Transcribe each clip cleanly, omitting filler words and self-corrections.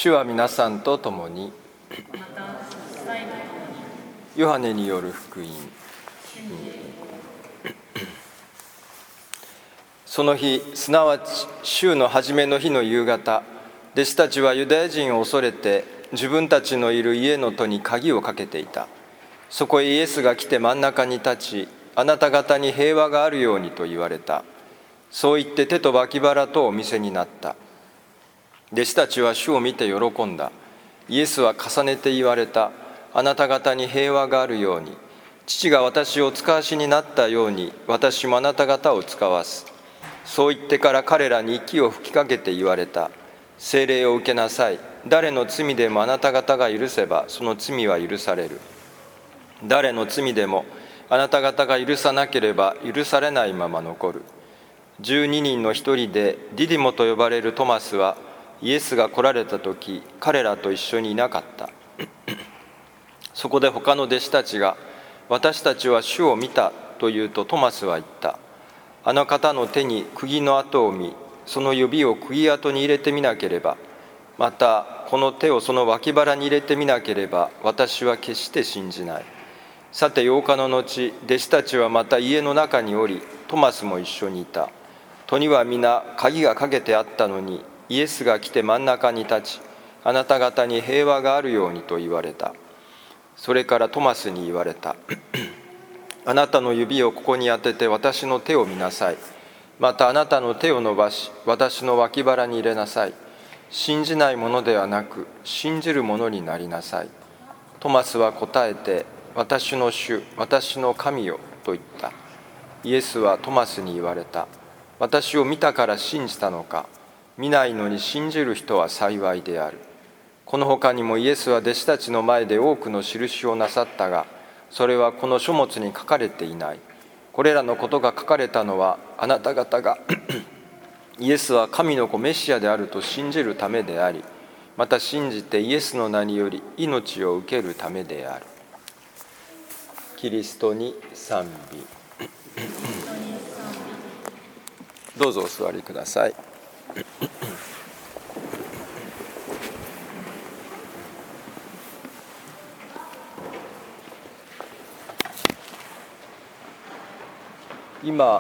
主は皆さんと共に。ヨハネによる福音。その日、すなわち週の初めの日の夕方、弟子たちはユダヤ人を恐れて自分たちのいる家の戸に鍵をかけていた。そこへイエスが来て真ん中に立ち、あなた方に平和があるようにと言われた。そう言って手と脇腹とお見せになった。弟子たちは主を見て喜んだ。イエスは重ねて言われた。あなた方に平和があるように、父が私を使わしになったように、私もあなた方を使わす。そう言ってから彼らに息を吹きかけて言われた。聖霊を受けなさい。誰の罪でもあなた方が許せば、その罪は許される。誰の罪でもあなた方が許さなければ許されないまま残る。12人の一人でディディモと呼ばれるトマスは、イエスが来られた時、彼らと一緒にいなかった。そこで他の弟子たちが、私たちは主を見たと言うと、トマスは言った。あの方の手に釘の跡を見、その指を釘跡に入れてみなければ、またこの手をその脇腹に入れてみなければ、私は決して信じない。さて8日の後、弟子たちはまた家の中におり、トマスも一緒にいた。戸には皆鍵がかけてあったのに、イエスが来て真ん中に立ち、あなた方に平和があるようにと言われた。それからトマスに言われた。あなたの指をここに当てて私の手を見なさい。またあなたの手を伸ばし、私の脇腹に入れなさい。信じないものではなく、信じるものになりなさい。トマスは答えて、私の主、私の神よと言った。イエスはトマスに言われた。私を見たから信じたのか。見ないのに信じる人は幸いである。この他にもイエスは弟子たちの前で多くの印をなさったが、それはこの書物に書かれていない。これらのことが書かれたのは、あなた方がイエスは神の子メシアであると信じるためであり、また信じてイエスの名により命を受けるためである。キリストに賛美。どうぞお座りください。今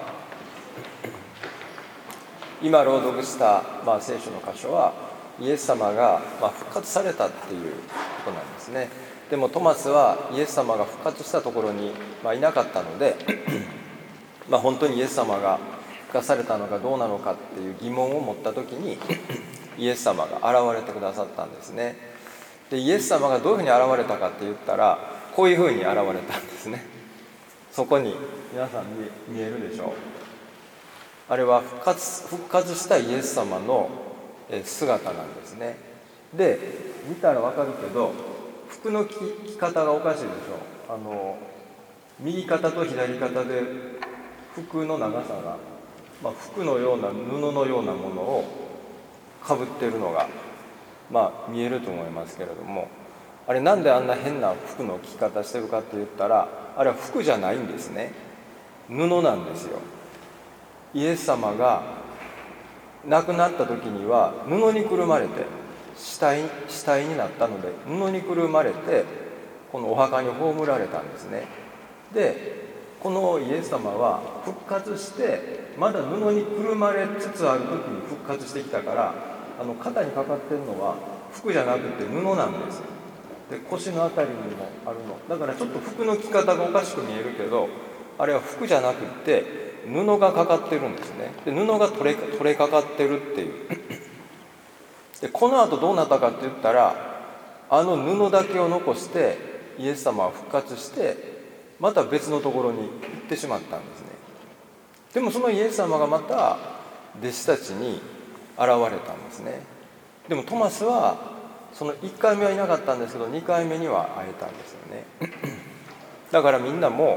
朗読した、聖書の箇所はイエス様が、復活されたっていうことなんですね。でもトマスはイエス様が復活したところに、いなかったので本当にイエス様が復活されたのかどうなのかっていう疑問を持った時にイエス様が現れてくださったんですね。でイエス様がどういうふうに現れたかって言ったら、こういうふうに現れたんですね。そこに皆さんに見えるでしょう。あれは復活したイエス様の姿なんですね。で見たら分かるけど、服の着方がおかしいでしょ。右肩と左肩で服の長さが、服のような布のようなものをかぶってるのが、見えると思いますけれども、あれなんであんな変な服の着方してるかって言ったら、あれは服じゃないんですね。布なんですよ。イエス様が亡くなった時には布にくるまれて死体になったので、布にくるまれてこのお墓に葬られたんですね。でこのイエス様は復活してまだ布にくるまれつつある時に復活してきたから、肩にかかってるのは服じゃなくて布なんです。で腰のあたりにもあるのだから、ちょっと服の着方がおかしく見えるけど、あれは服じゃなくって布がかかってるんですね。で布が取れかかってるっていうでこの後どうなったかって言ったら、あの布だけを残してイエス様は復活してまた別のところに行ってしまったんですね。でもそのイエス様がまた弟子たちに現れたんですね。でもトマスはその1回目はいなかったんですけど、2回目には会えたんですよね。だからみんなも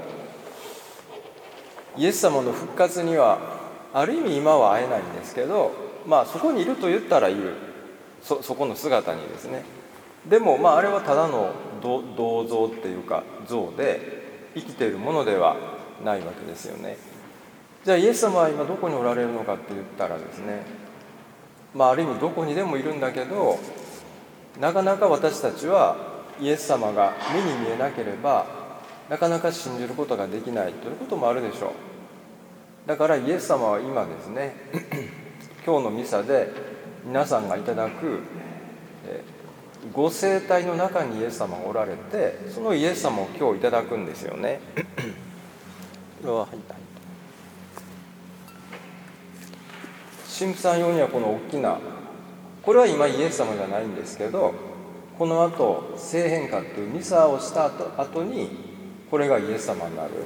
イエス様の復活にはある意味今は会えないんですけど、そこにいると言ったらいる、そこの姿にですね。でもあれはただの銅像っていうか像で、生きているものではないわけですよね。じゃあイエス様は今どこにおられるのかって言ったらですね、ある意味どこにでもいるんだけど、 なかなか私たちはイエス様が目に見えなければなかなか信じることができないということもあるでしょう。だからイエス様は今ですね今日のミサで皆さんがいただくご生体の中にイエス様がおられて、そのイエス様を今日いただくんですよね。これは神父さん用にはこの大きな、これは今イエス様じゃないんですけど、この後聖変化というミサをした後にこれがイエス様になる。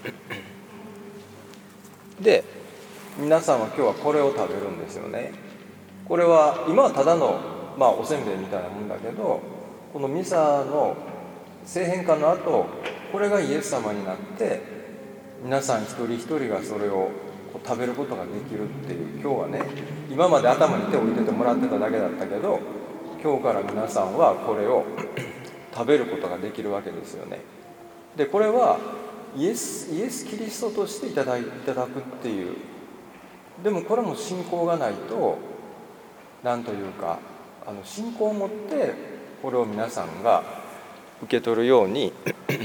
で皆さんは今日はこれを食べるんですよね。これは今はただの、おせんべいみたいなもんだけど、このミサの聖変化の後これがイエス様になって皆さん一人一人がそれを食べることができるっていう、今日はね今まで頭に手を置いててもらってただけだったけど、今日から皆さんはこれを食べることができるわけですよね。でこれはイエスキリストとしていただくっていう、でもこれも信仰がないと、なんというか信仰を持ってこれを皆さんが受け取るように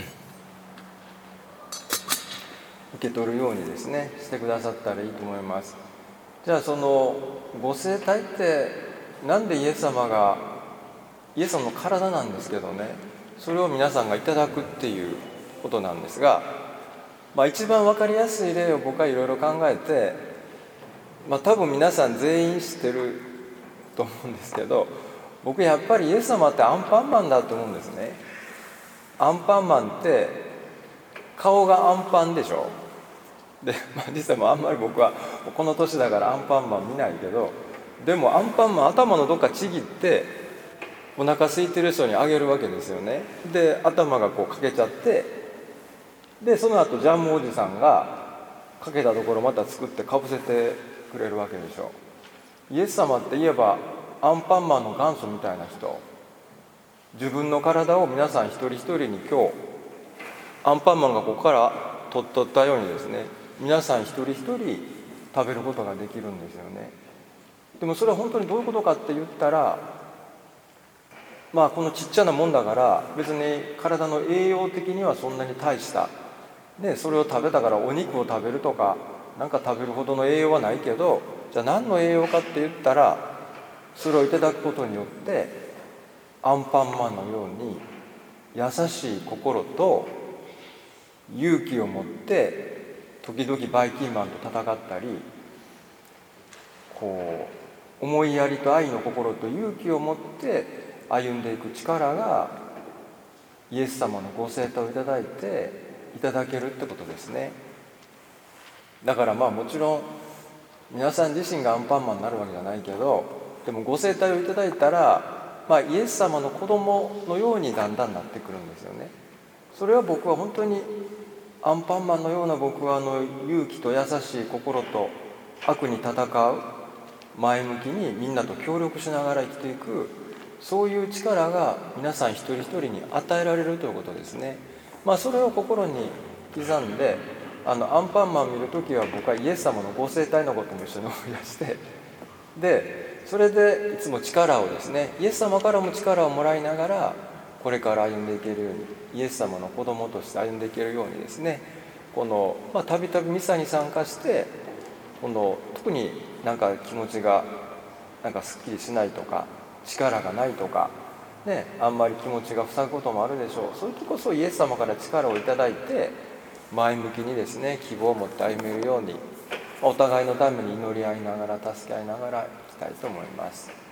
ですねしてくださったらいいと思います。じゃあそのご生体ってなんでイエス様の体なんですけどね、それを皆さんがいただくっていうことなんですが、一番分かりやすい例を僕はいろいろ考えて、多分皆さん全員知ってると思うんですけど、僕やっぱりイエス様ってアンパンマンだと思うんですね。アンパンマンって顔がアンパンでしょ。で、実はあんまり僕はこの年だからアンパンマン見ないけど、でもアンパンマン頭のどっかちぎってお腹空いてる人にあげるわけですよね。で頭がこうかけちゃって、でその後ジャムおじさんがかけたところまた作ってかぶせてくれるわけでしょ。イエス様って言えばアンパンマンの元祖みたいな人、自分の体を皆さん一人一人に今日アンパンマンがここから取ったようにですね、皆さん一人一人食べることができるんですよね。でもそれは本当にどういうことかって言ったら、このちっちゃなもんだから別に体の栄養的にはそんなに大したで、それを食べたからお肉を食べるとかなんか食べるほどの栄養はないけど、じゃあ何の栄養かって言ったら、それをいただくことによってアンパンマンのように優しい心と勇気を持って時々バイキンマンと戦ったり、こう思いやりと愛の心と勇気を持って歩んでいく力がイエス様のご生体をいただいていただけるってことですね。だからもちろん皆さん自身がアンパンマンになるわけじゃないけど、でもご生体をいただいたら、イエス様の子供のようにだんだんなってくるんですよね。それは僕は本当にアンパンマンのような、僕は勇気と優しい心と悪に戦う、前向きにみんなと協力しながら生きていく、そういう力が皆さん一人一人に与えられるということですね。それを心に刻んで、アンパンマンを見るときは僕はイエス様のご生体のことも一緒に思い出して、でそれでいつも力をですね、イエス様からも力をもらいながらこれから歩んでいけるように、イエス様の子供として歩んでいけるようにですね、このたびたびミサに参加して、この特になんか気持ちがなんかすっきりしないとか力がないとかね、あんまり気持ちが塞ぐこともあるでしょう。そういう時こそイエス様から力をいただいて前向きにですね、希望を持って歩めるように、お互いのために祈り合いながら助け合いながらいきたいと思います。